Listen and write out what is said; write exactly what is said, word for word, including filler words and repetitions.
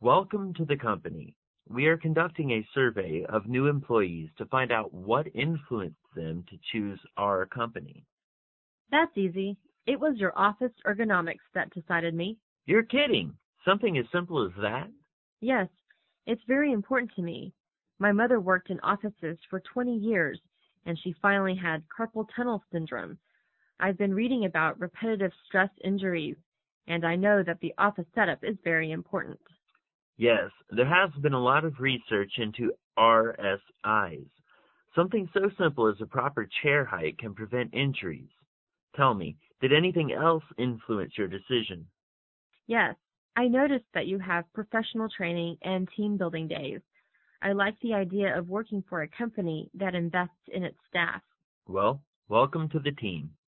Welcome to the company. We are conducting a survey of new employees to find out what influenced them to choose our company. That's easy. It was your office ergonomics that decided me. You're kidding. Something as simple as that? Yes, it's very important to me. My mother worked in offices for twenty years, and she finally had carpal tunnel syndrome. I've been reading about repetitive stress injuries, and I know that the office setup is very important. Yes, there has been a lot of research into R S Is. Something so simple as a proper chair height can prevent injuries. Tell me, did anything else influence your decision? Yes, I noticed that you have professional training and team building days. I like the idea of working for a company that invests in its staff. Well, welcome to the team.